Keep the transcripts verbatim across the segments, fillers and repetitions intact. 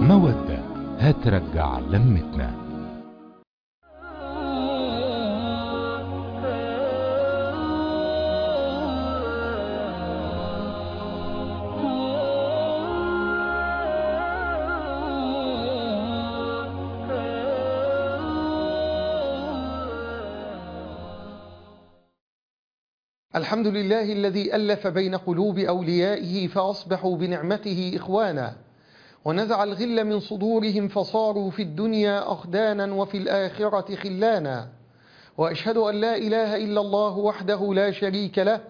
مودة هترجع لمتنا. الحمد لله الذي ألف بين قلوب أوليائه فأصبحوا بنعمته إخوانا، ونزع الغل من صدورهم فصاروا في الدنيا أخدانا وفي الآخرة خلانا. وأشهد أن لا إله إلا الله وحده لا شريك له،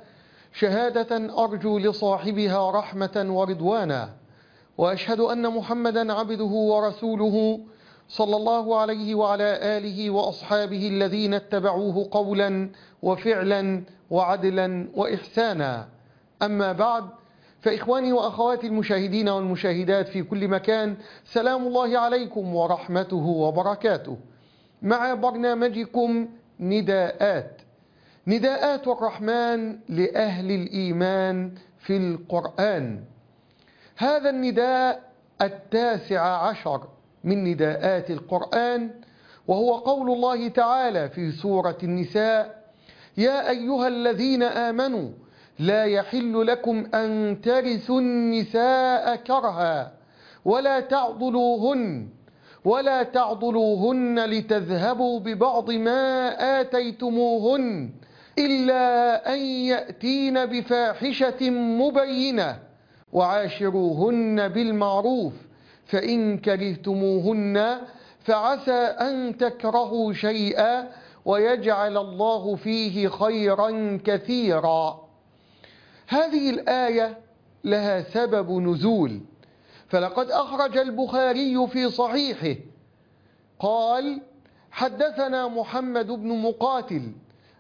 شهادة أرجو لصاحبها رحمة ورضوانا. وأشهد أن محمدا عبده ورسوله صلى الله عليه وعلى آله وأصحابه الذين اتبعوه قولا وفعلا وعدلا وإحسانا. أما بعد، فإخواني وأخواتي المشاهدين والمشاهدات في كل مكان، سلام الله عليكم ورحمته وبركاته، مع برنامجكم نداءات نداءات الرحمن لأهل الإيمان في القرآن. هذا النداء التاسع عشر من نداءات القرآن، وهو قول الله تعالى في سورة النساء: يا أيها الذين آمنوا لا يحل لكم أن ترثوا النساء كرها ولا تعضلوهن ولا تعضلوهن لتذهبوا ببعض ما آتيتموهن إلا أن يأتين بفاحشة مبينة وعاشروهن بالمعروف فإن كرهتموهن فعسى أن تكرهوا شيئا ويجعل الله فيه خيرا كثيرا. هذه الآية لها سبب نزول، فلقد أخرج البخاري في صحيحه قال: حدثنا محمد بن مقاتل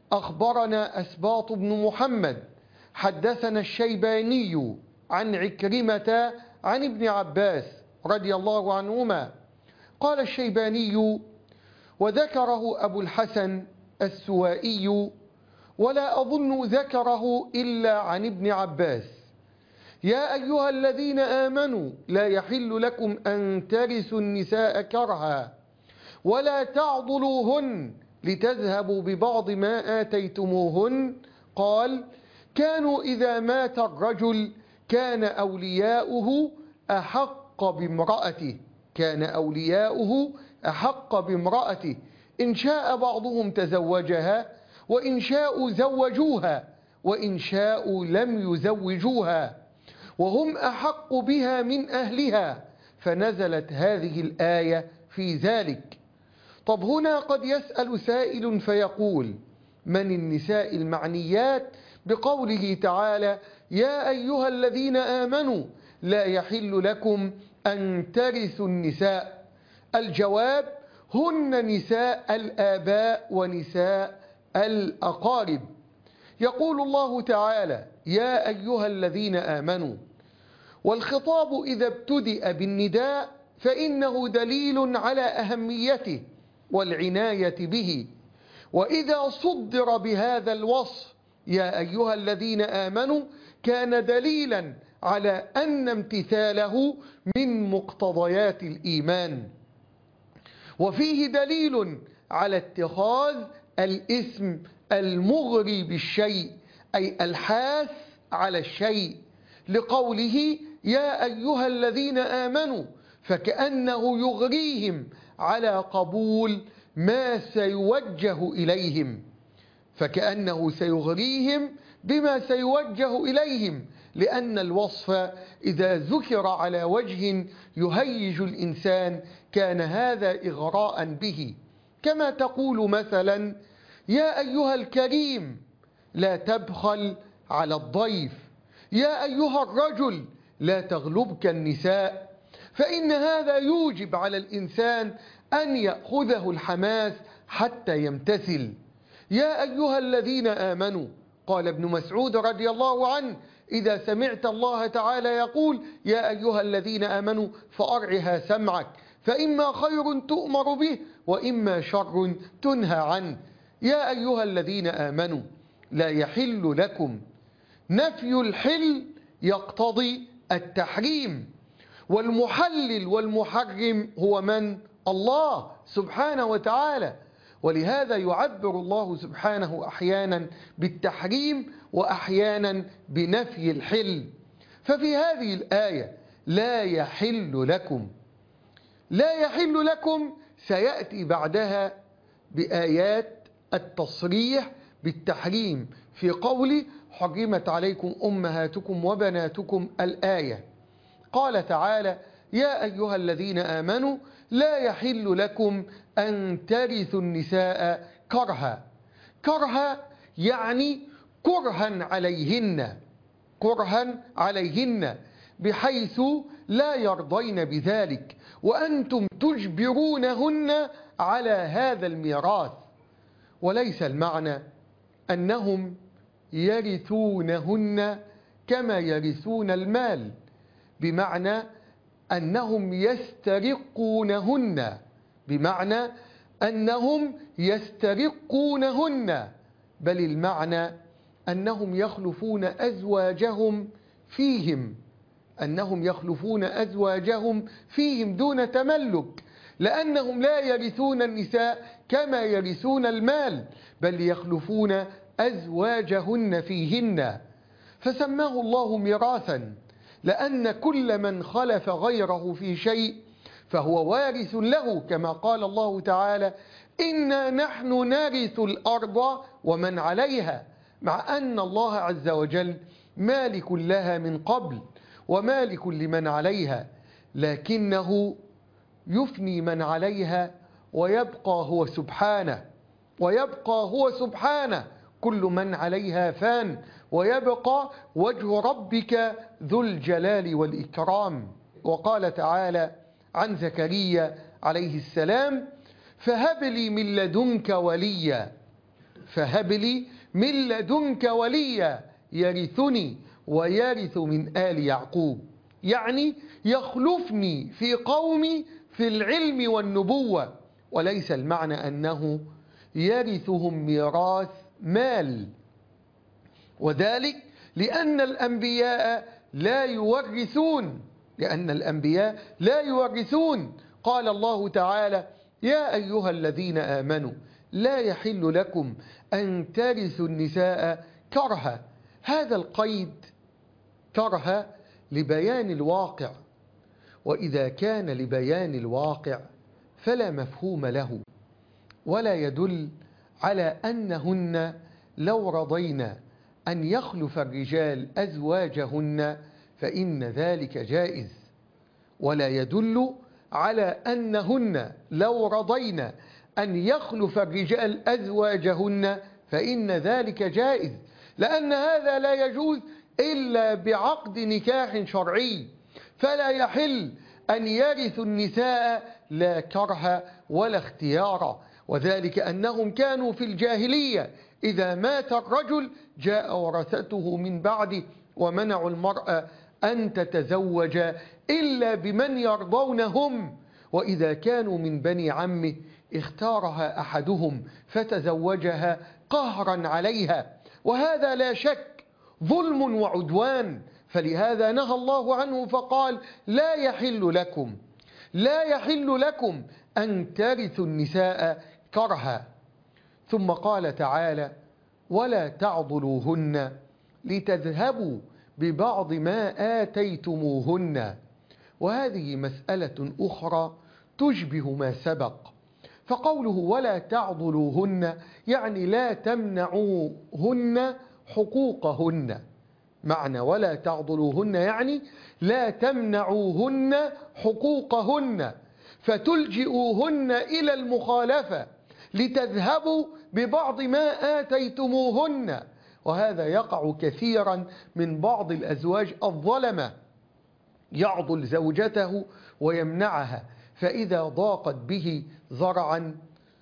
أخبرنا أسباط بن محمد حدثنا الشيباني عن عكرمة عن ابن عباس رضي الله عنهما. قال الشيباني: وذكره أبو الحسن السوائي ولا أظن ذكره إلا عن ابن عباس: يا أيها الذين آمنوا لا يحل لكم أن ترثوا النساء كرها ولا تعضلوهن لتذهبوا ببعض ما آتيتموهن. قال: كانوا إذا مات الرجل كان أولياؤه أحق بامرأته كان أولياؤه أحق بامرأته إن شاء بعضهم تزوجها وإن شاءوا زوجوها وإن شاءوا لم يزوجوها وهم أحق بها من أهلها، فنزلت هذه الآية في ذلك. طب هنا قد يسأل سائل فيقول: من النساء المعنيات بقوله تعالى يا أيها الذين آمنوا لا يحل لكم أن ترثوا النساء؟ الجواب: هن نساء الآباء ونساء الأقارب. يقول الله تعالى يا أيها الذين آمنوا، والخطاب إذا ابتدأ بالنداء فإنه دليل على أهميته والعناية به، وإذا صدر بهذا الوصف يا أيها الذين آمنوا كان دليلا على أن امتثاله من مقتضيات الإيمان، وفيه دليل على اتخاذ الاسم المغري بالشيء، أي الحاث على الشيء، لقوله يا أيها الذين آمنوا، فكأنه يغريهم على قبول ما سيوجه إليهم فكأنه سيغريهم بما سيوجه إليهم، لأن الوصف إذا ذكر على وجه يهيج الإنسان كان هذا إغراء به، كما تقول مثلا يا أيها الكريم لا تبخل على الضيف، يا أيها الرجل لا تغلبك النساء، فإن هذا يوجب على الإنسان أن يأخذه الحماس حتى يمتثل. يا أيها الذين آمنوا، قال ابن مسعود رضي الله عنه إذا سمعت الله تعالى يقول يا أيها الذين آمنوا فأرعها سمعك، فإما خير تؤمر به وإما شر تنهى عنه. يا أيها الذين آمنوا لا يحل لكم، نفي الحل يقتضي التحريم، والمحلل والمحرم هو من؟ الله سبحانه وتعالى. ولهذا يعبر الله سبحانه أحيانا بالتحريم وأحيانا بنفي الحل. ففي هذه الآية لا يحل لكم، لا يحل لكم سيأتي بعدها بآيات التصريح بالتحريم في قول حرمت عليكم أمهاتكم وبناتكم الآية. قال تعالى يا أيها الذين آمنوا لا يحل لكم أن ترثوا النساء كرها. كرها يعني كرها عليهن، كرها عليهن بحيث لا يرضين بذلك، وأنتم تجبرونهن على هذا الميراث. وليس المعنى أنهم يرثونهن كما يرثون المال، بمعنى أنهم يسترقونهن، بمعنى أنهم يسترقونهن، بل المعنى أنهم يخلفون أزواجهم فيهم، أنهم يخلفون أزواجهم فيهم دون تملك، لأنهم لا يرثون النساء كما يرثون المال، بل يخلفون أزواجهن فيهن، فسماه الله ميراثا، لأن كل من خلف غيره في شيء فهو وارث له، كما قال الله تعالى إنا نحن نرث الأرض ومن عليها، مع أن الله عز وجل مالك لها من قبل ومالك لمن عليها، لكنه يفني من عليها ويبقى هو سبحانه، ويبقى هو سبحانه، كل من عليها فان ويبقى وجه ربك ذو الجلال والإكرام. وقال تعالى عن زكريا عليه السلام فهب لي من لدنك وليا، فهب لي من لدنك وليا يرثني ويرث من آل يعقوب، يعني يخلفني في قومي في العلم والنبوة، وليس المعنى أنه يرثهم ميراث مال، وذلك لأن الأنبياء لا يورثون، لأن الأنبياء لا يورثون. قال الله تعالى يا أيها الذين آمنوا لا يحل لكم أن ترثوا النساء كرها. هذا القيد كرها لبيان الواقع، وإذا كان لبيان الواقع فلا مفهوم له، ولا يدل على أنهن لو رضينا أن يخلف الرجال أزواجهن فإن ذلك جائز، ولا يدل على أنهن لو رضينا أن يخلف الرجال أزواجهن فإن ذلك جائز، لأن هذا لا يجوز إلا بعقد نكاح شرعي، فلا يحل أن يرثوا النساء لا كرها ولا اختيارا، وذلك أنهم كانوا في الجاهلية إذا مات الرجل جاء ورثته من بعده ومنعوا المرأة أن تتزوج إلا بمن يرضونهم، وإذا كانوا من بني عمه اختارها أحدهم فتزوجها قهرا عليها، وهذا لا شك ظلم وعدوان، فلهذا نهى الله عنه فقال لا يحل لكم، لا يحل لكم أن ترثوا النساء كرها. ثم قال تعالى ولا تعضلوهن لتذهبوا ببعض ما آتيتموهن، وهذه مسألة أخرى تشبه ما سبق، فقوله ولا تعضلوهن يعني لا تمنعوهن حقوقهن، معنى ولا تعضلوهن يعني لا تمنعوهن حقوقهن فتلجئوهن إلى المخالفة لتذهبوا ببعض ما آتيتموهن، وهذا يقع كثيرا من بعض الأزواج الظلمة، يعضل زوجته ويمنعها، فإذا ضاقت به ذرعا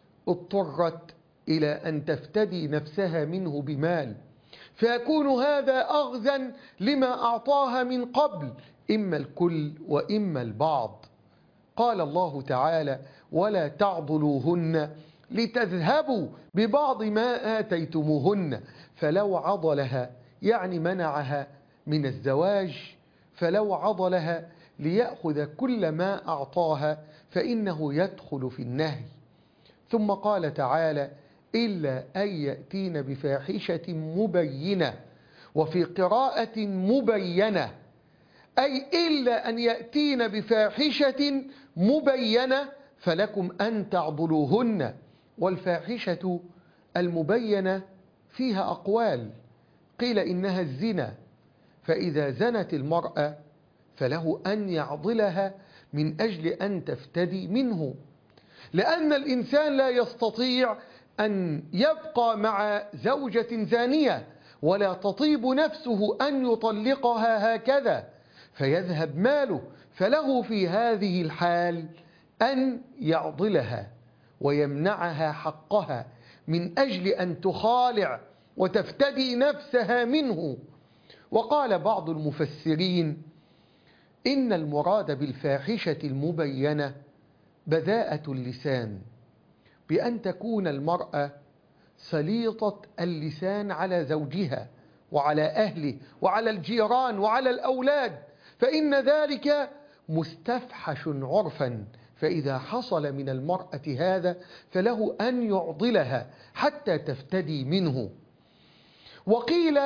اضطرت إلى أن تفتدي نفسها منه بمال، فيكون هذا أخذا لما أعطاها من قبل، إما الكل وإما البعض. قال الله تعالى ولا تعضلوهن لتذهبوا ببعض ما آتيتموهن، فلو عضلها يعني منعها من الزواج، فلو عضلها ليأخذ كل ما أعطاها فإنه يدخل في النهي. ثم قال تعالى: إلا أن يأتين بفاحشة مبينة، وفي قراءة مبينة، أي إلا أن يأتين بفاحشة مبينة فلكم أن تعضلوهن. والفاحشة المبينة فيها أقوال، قيل إنها الزنا، فإذا زنت المرأة فله أن يعضلها من أجل أن تفتدي منه، لأن الإنسان لا يستطيع أن يبقى مع زوجة زانية ولا تطيب نفسه أن يطلقها هكذا فيذهب ماله، فله في هذه الحال أن يعضلها ويمنعها حقها من أجل أن تخالع وتفتدي نفسها منه. وقال بعض المفسرين إن المراد بالفاحشة المبينة بذاءة اللسان، بأن تكون المرأة سليطة اللسان على زوجها وعلى أهله وعلى الجيران وعلى الأولاد، فإن ذلك مستفحش عرفا، فإذا حصل من المرأة هذا فله أن يعضلها حتى تفتدي منه. وقيل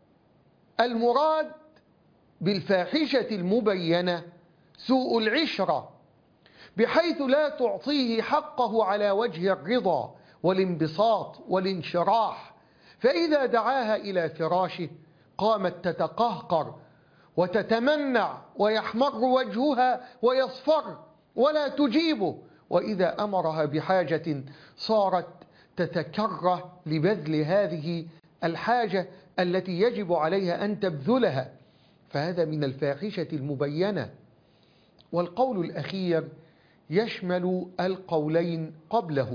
المراد بالفاحشة المبينة سوء العشرة، بحيث لا تعطيه حقه على وجه الرضا والانبساط والانشراح، فإذا دعاها إلى فراشه قامت تتقهقر وتتمنع ويحمر وجهها ويصفر ولا تجيبه، وإذا أمرها بحاجة صارت تتكره لبذل هذه الحاجة التي يجب عليها أن تبذلها، فهذا من الفاحشة المبينة. والقول الأخير يشمل القولين قبله،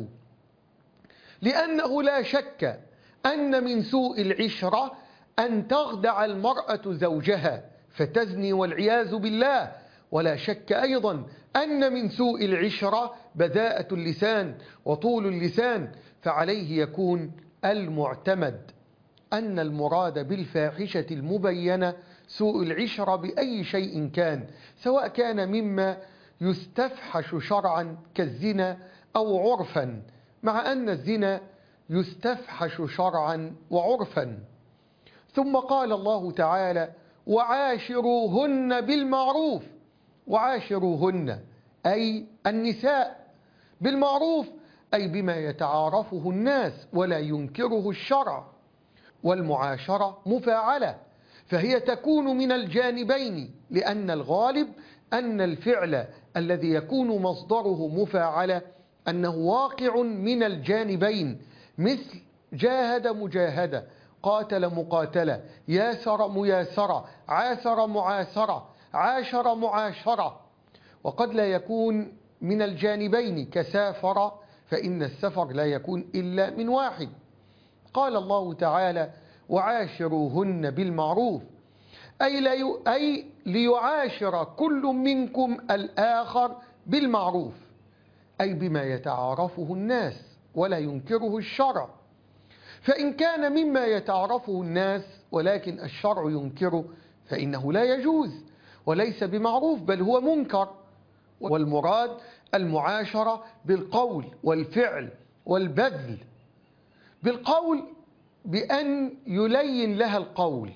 لأنه لا شك أن من سوء العشرة أن تخدع المرأة زوجها فتزني والعياذ بالله، ولا شك أيضا أن من سوء العشرة بذاءة اللسان وطول اللسان، فعليه يكون المعتمد أن المراد بالفاحشة المبينة سوء العشرة بأي شيء كان، سواء كان مما يستفحش شرعا كالزنا أو عرفا، مع أن الزنا يستفحش شرعا وعرفا. ثم قال الله تعالى: وعاشروهن بالمعروف. وعاشروهن أي النساء بالمعروف، أي بما يتعارفه الناس ولا ينكره الشرع. والمعاشرة مفاعلة، فهي تكون من الجانبين، لأن الغالب أن الفعل الذي يكون مصدره مفاعلة أنه واقع من الجانبين، مثل جاهد مجاهدة، قاتل مقاتلة، ياسر مياسرة، عاسر معاسرة، عاشر معاشرة. وقد لا يكون من الجانبين كسافر، فإن السفر لا يكون إلا من واحد. قال الله تعالى: وعاشروهن بالمعروف، أي, لي أي ليعاشر كل منكم الآخر بالمعروف، أي بما يتعارفه الناس ولا ينكره الشرع. فإن كان مما يتعارفه الناس ولكن الشرع ينكره فإنه لا يجوز وليس بمعروف، بل هو منكر. والمراد المعاشرة بالقول والفعل والبذل. بالقول بأن يلين لها القول،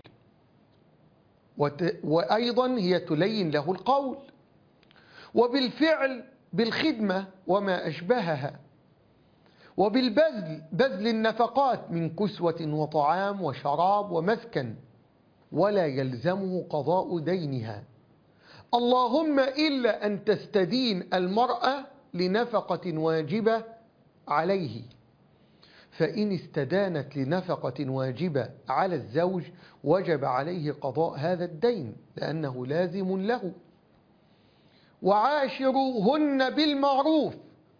وأيضا هي تلين له القول. وبالفعل بالخدمة وما أشبهها. وبالبذل بذل النفقات من كسوة وطعام وشراب ومسكن، ولا يلزمه قضاء دينها، اللهم إلا أن تستدين المرأة لنفقة واجبة عليه، فإن استدانت لنفقة واجبة على الزوج وجب عليه قضاء هذا الدين لأنه لازم له. وعاشروهن بالمعروف،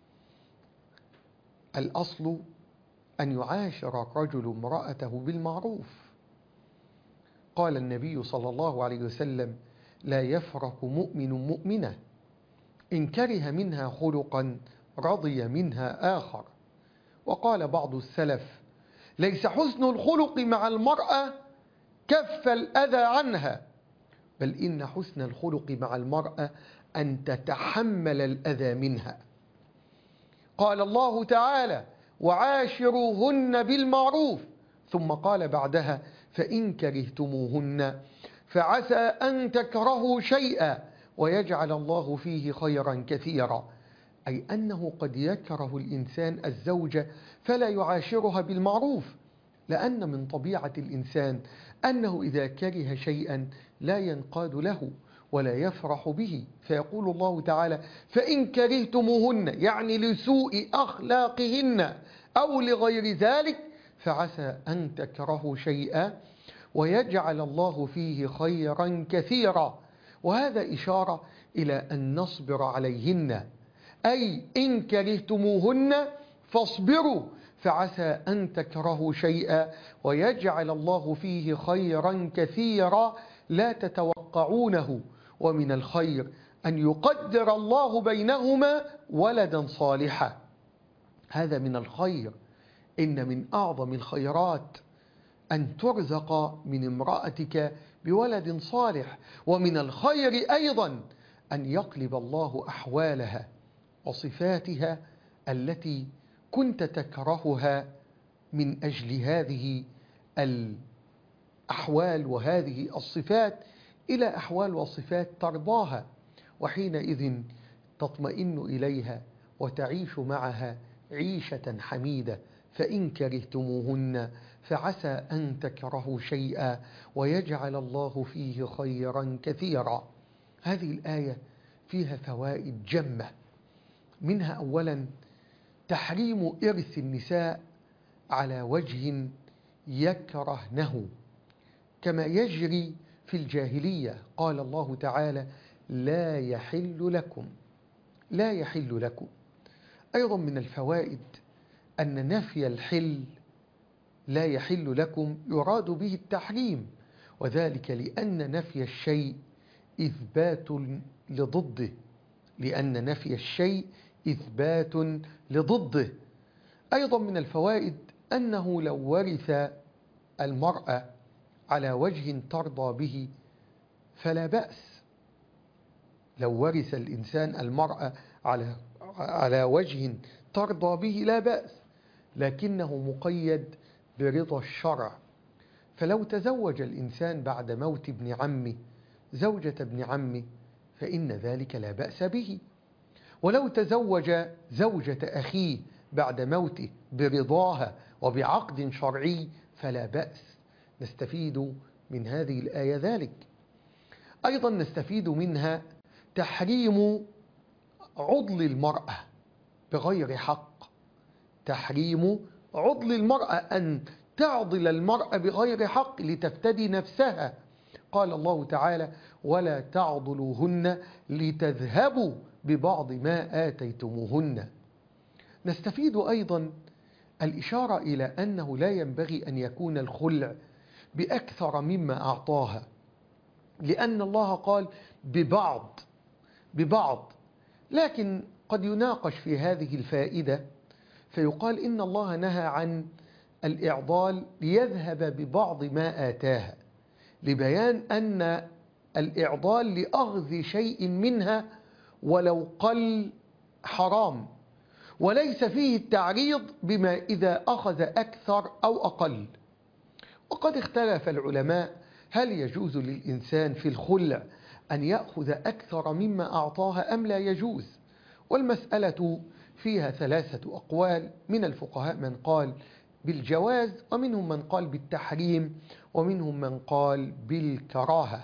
الأصل أن يعاشر الرجل امرأته بالمعروف. قال النبي صلى الله عليه وسلم: لا يفرق مؤمن مؤمنة إن كره منها خلقا رضي منها آخر. وقال بعض السلف: ليس حسن الخلق مع المرأة كف الأذى عنها، بل إن حسن الخلق مع المرأة أن تتحمل الأذى منها. قال الله تعالى: وعاشروهن بالمعروف، ثم قال بعدها: فإن كرهتموهن فعسى أن تكرهوا شيئا ويجعل الله فيه خيرا كثيرا. أي أنه قد يكره الإنسان الزوجة فلا يعاشرها بالمعروف، لأن من طبيعة الإنسان أنه إذا كره شيئا لا ينقاد له ولا يفرح به، فيقول الله تعالى: فإن كرهتموهن، يعني لسوء أخلاقهن أو لغير ذلك، فعسى أن تكرهوا شيئا ويجعل الله فيه خيرا كثيرا. وهذا إشارة إلى أن نصبر عليهن، أي إن كرهتموهن فاصبروا، فعسى أن تكرهوا شيئا ويجعل الله فيه خيرا كثيرا لا تتوقعونه. ومن الخير أن يقدر الله بينهما ولدا صالحا، هذا من الخير. إن من أعظم الخيرات أن ترزق من امرأتك بولد صالح، ومن الخير أيضا أن يقلب الله أحوالها وصفاتها التي كنت تكرهها من أجل هذه الأحوال وهذه الصفات إلى أحوال وصفات ترضاها، وحينئذ تطمئن إليها وتعيش معها عيشة حميدة. فإن كرهتموهن فعسى أن تكرهوا شيئا ويجعل الله فيه خيرا كثيرا. هذه الآية فيها فوائد جمة، منها أولا تحريم إرث النساء على وجه يكرهنه كما يجري في الجاهلية. قال الله تعالى: لا يحل لكم، لا يحل لكم. أيضا من الفوائد أن نفي الحل، لا يحل لكم، يراد به التحريم، وذلك لأن نفي الشيء إثبات لضده، لأن نفي الشيء إثبات لضده. أيضا من الفوائد أنه لو ورث المرأة على وجه ترضى به فلا بأس. لو ورث الإنسان المرأة على على وجه ترضى به لا بأس، لكنه مقيد برضا الشرع. فلو تزوج الإنسان بعد موت ابن عمه زوجة ابن عمه فإن ذلك لا بأس به، ولو تزوج زوجة أخيه بعد موته برضاها وبعقد شرعي فلا بأس. نستفيد من هذه الآية ذلك. أيضا نستفيد منها تحريم عضل المرأة بغير حق، تحريم عضل المرأة، أن تعضل المرأة بغير حق لتفتدي نفسها. قال الله تعالى: ولا تعضلوهن لتذهبوا ببعض ما آتيتموهن. نستفيد أيضا الإشارة إلى أنه لا ينبغي أن يكون الخلع بأكثر مما أعطاها، لأن الله قال ببعض ببعض لكن قد يناقش في هذه الفائدة فيقال إن الله نهى عن الإعضال ليذهب ببعض ما آتاها، لبيان أن الإعضال لأخذ شيء منها ولو قل حرام، وليس فيه التعريض بما إذا أخذ أكثر أو أقل. وقد اختلف العلماء هل يجوز للإنسان في الخلع أن يأخذ أكثر مما أعطاها أم لا يجوز، والمسألة فيها ثلاثة أقوال من الفقهاء، من قال بالجواز، ومنهم من قال بالتحريم، ومنهم من قال بالكراهة.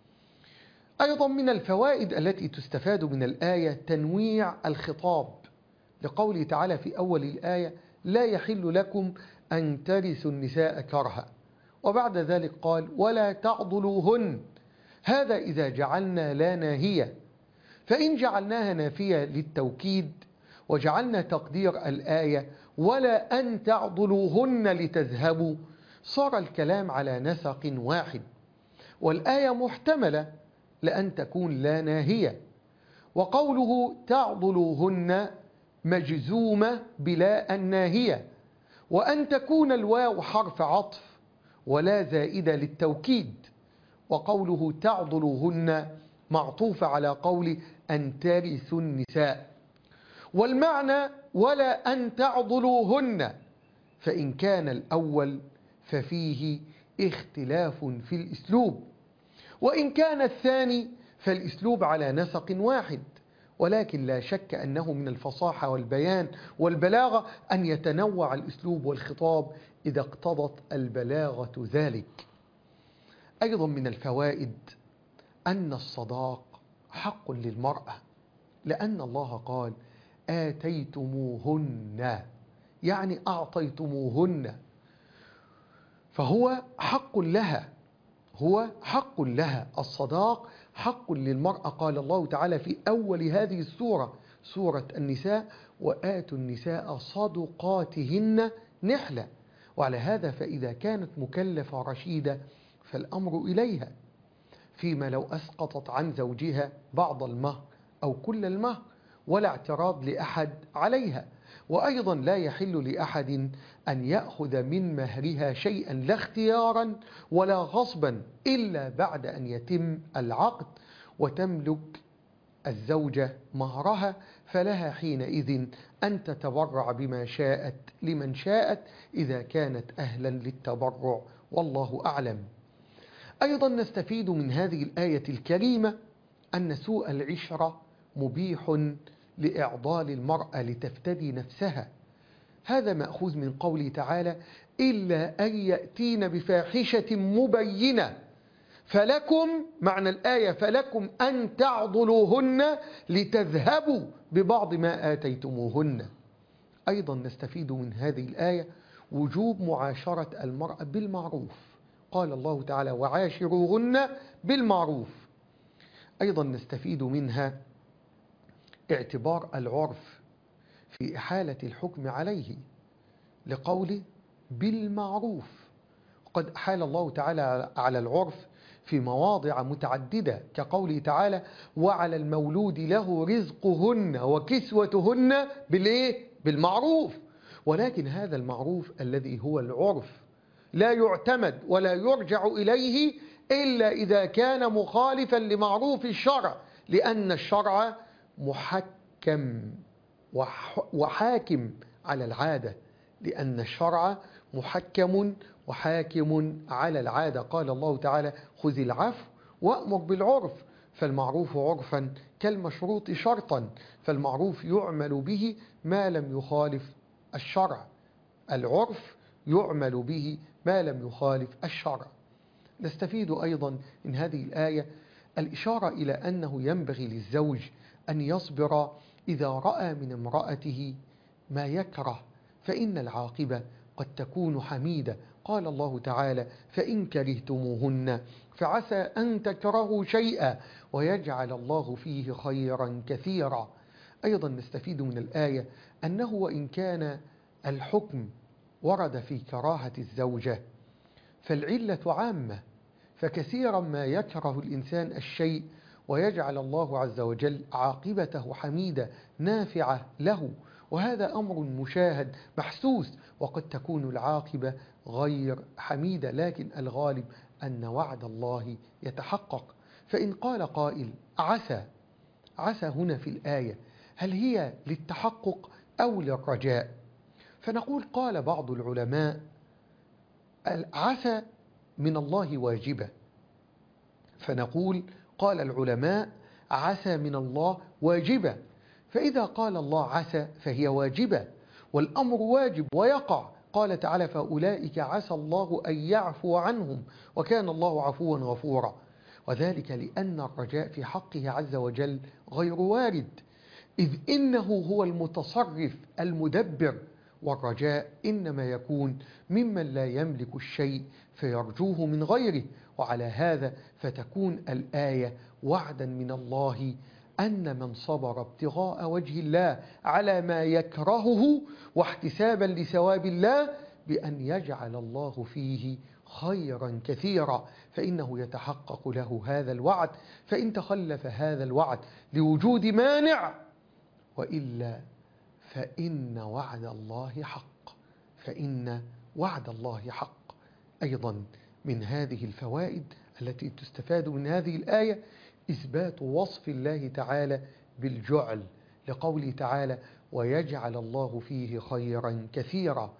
أيضا من الفوائد التي تستفاد من الآية تنويع الخطاب، لقوله تعالى في أول الآية: لا يحل لكم أن ترثوا النساء كرها، وبعد ذلك قال: ولا تعضلوهن. هذا إذا جعلنا لا ناهية، فإن جعلناها نافية للتوكيد وجعلنا تقدير الآية ولا أن تعضلوهن لتذهبوا، صار الكلام على نسق واحد، والآية محتملة لأن تكون لا ناهية. وقوله تعضلوهن مجزومة بلا الناهية، وأن تكون الواو حرف عطف ولا زائدة للتوكيد، وقوله تعضلوهن معطوف على قول أن ترثوا النساء، والمعنى ولا أن تعضلوهن، فإن كان الأول ففيه اختلاف في الأسلوب، وإن كان الثاني فالأسلوب على نسق واحد، ولكن لا شك أنه من الفصاحة والبيان والبلاغة أن يتنوع الأسلوب والخطاب إذا اقتضت البلاغة ذلك. أيضا من الفوائد أن الصداق حق للمرأة، لأن الله قال آتيتموهن، يعني أعطيتموهن، فهو حق لها، هو حق لها. الصداق حق للمرأة. قال الله تعالى في أول هذه السورة، سورة النساء: وآتوا النساء صدقاتهن نحلة. وعلى هذا فإذا كانت مكلفة رشيدة فالأمر إليها، فيما لو أسقطت عن زوجها بعض المهر أو كل المهر ولا اعتراض لأحد عليها. وأيضا لا يحل لأحد أن يأخذ من مهرها شيئا لا اختيارا ولا غصبا إلا بعد أن يتم العقد وتملك الزوجة مهرها، فلها حينئذ أن تتبرع بما شاءت لمن شاءت إذا كانت أهلا للتبرع، والله أعلم. أيضا نستفيد من هذه الآية الكريمة أن سوء العشرة مبيح لإعضال المرأة لتفتدي نفسها. هذا مأخوذ من قوله تعالى: إلا أن يأتين بفاحشة مبينة، فلكم، معنى الآية فلكم أن تعضلوهن لتذهبوا ببعض ما آتيتموهن. أيضا نستفيد من هذه الآية وجوب معاشرة المرأة بالمعروف. قال الله تعالى: وعاشروهن بالمعروف. أيضا نستفيد منها اعتبار العرف في إحالة الحكم عليه، لقوله بالمعروف. قد أحال الله تعالى على العرف في مواضع متعددة، كقوله تعالى: وعلى المولود له رزقهن وكسوتهن بالإيه؟ بالمعروف. ولكن هذا المعروف الذي هو العرف لا يعتمد ولا يرجع إليه إلا إذا كان مخالفا لمعروف الشرع، لأن الشرع محكم وحاكم على العادة، لأن الشرع محكم وحاكم على العادة. قال الله تعالى: خذ العفو وأمر بالعرف، فالمعروف عرفا كالمشروط شرطا، فالمعروف يعمل به ما لم يخالف الشرع، العرف يعمل به ما لم يخالف الشرع. نستفيد أيضا من هذه الآية الإشارة إلى أنه ينبغي للزوج أن يصبر إذا رأى من امرأته ما يكره، فإن العاقبة قد تكون حميدة. قال الله تعالى: فإن كرهتموهن فعسى أن تكرهوا شيئا ويجعل الله فيه خيرا كثيرا. أيضا نستفيد من الآية أنه وإن كان الحكم ورد في كراهة الزوجة فالعلة عامة، فكثيرا ما يكره الإنسان الشيء ويجعل الله عز وجل عاقبته حميدة نافعة له، وهذا أمر مشاهد محسوس، وقد تكون العاقبة غير حميدة، لكن الغالب أن وعد الله يتحقق. فإن قال قائل: عسى، عسى هنا في الآية هل هي للتحقق أو للرجاء؟ فنقول: قال بعض العلماء: عسى من الله واجبة، فنقول قال العلماء: عسى من الله واجبة، فإذا قال الله عسى فهي واجبة، والأمر واجب ويقع. قال تعالى: فأولئك عسى الله أن يعفو عنهم وكان الله عفوا غفورا. وذلك لأن الرجاء في حقه عز وجل غير وارد، إذ إنه هو المتصرف المدبر، والرجاء إنما يكون ممن لا يملك الشيء فيرجوه من غيره. وعلى هذا فتكون الآية وعدا من الله أن من صبر ابتغاء وجه الله على ما يكرهه واحتسابا لثواب الله بأن يجعل الله فيه خيرا كثيرا، فإنه يتحقق له هذا الوعد. فإن تخلف هذا الوعد لوجود مانع، وإلا فإن وعد الله حق، فإن وعد الله حق. أيضا من هذه الفوائد التي تستفاد من هذه الآية إثبات وصف الله تعالى بالجعل، لقوله تعالى ويجعل الله فيه خيرا كثيرا.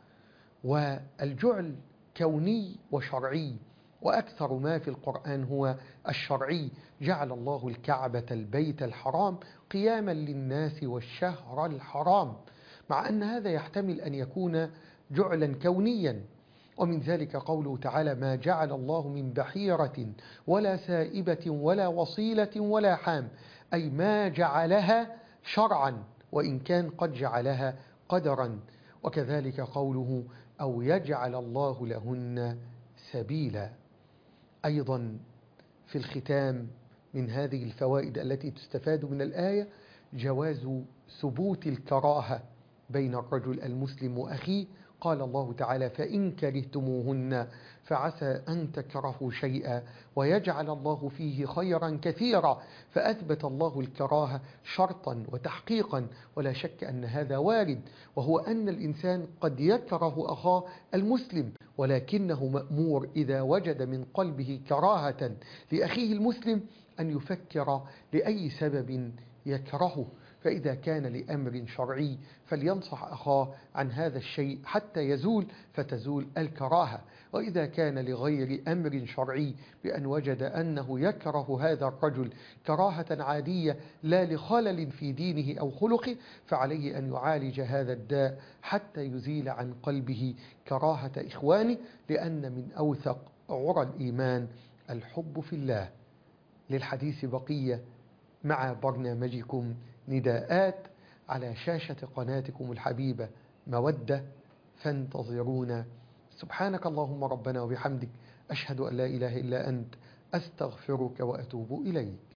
والجعل كوني وشرعي، وأكثر ما في القرآن هو الشرعي. جعل الله الكعبة البيت الحرام قياما للناس والشهر الحرام، مع أن هذا يحتمل أن يكون جعلا كونيا. ومن ذلك قوله تعالى ما جعل الله من بحيرة ولا سائبة ولا وصيلة ولا حام، أي ما جعلها شرعا وإن كان قد جعلها قدرا. وكذلك قوله أو يجعل الله لهن سبيلا. أيضا في الختام من هذه الفوائد التي تستفاد من الآية جواز ثبوت الكراهة بين الرجل المسلم وأخيه. قال الله تعالى فإن كرهتموهن فعسى أن تكرهوا شيئا ويجعل الله فيه خيرا كثيرا. فأثبت الله الكراهة شرطا وتحقيقا، ولا شك أن هذا وارد، وهو أن الإنسان قد يكره أخاه المسلم، ولكنه مأمور إذا وجد من قلبه كراهة لأخيه المسلم أن يفكر لأي سبب يكرهه. فإذا كان لأمر شرعي فلينصح أخاه عن هذا الشيء حتى يزول فتزول الكراهة. وإذا كان لغير أمر شرعي بأن وجد أنه يكره هذا الرجل كراهة عادية لا لخلل في دينه أو خلقه، فعليه أن يعالج هذا الداء حتى يزيل عن قلبه كراهة إخوانه، لأن من أوثق عرى الإيمان الحب في الله. للحديث بقية مع برنامجكم نداءات على شاشة قناتكم الحبيبة مودة، فانتظرونا. سبحانك اللهم ربنا وبحمدك، أشهد أن لا إله إلا أنت، أستغفرك وأتوب إليك.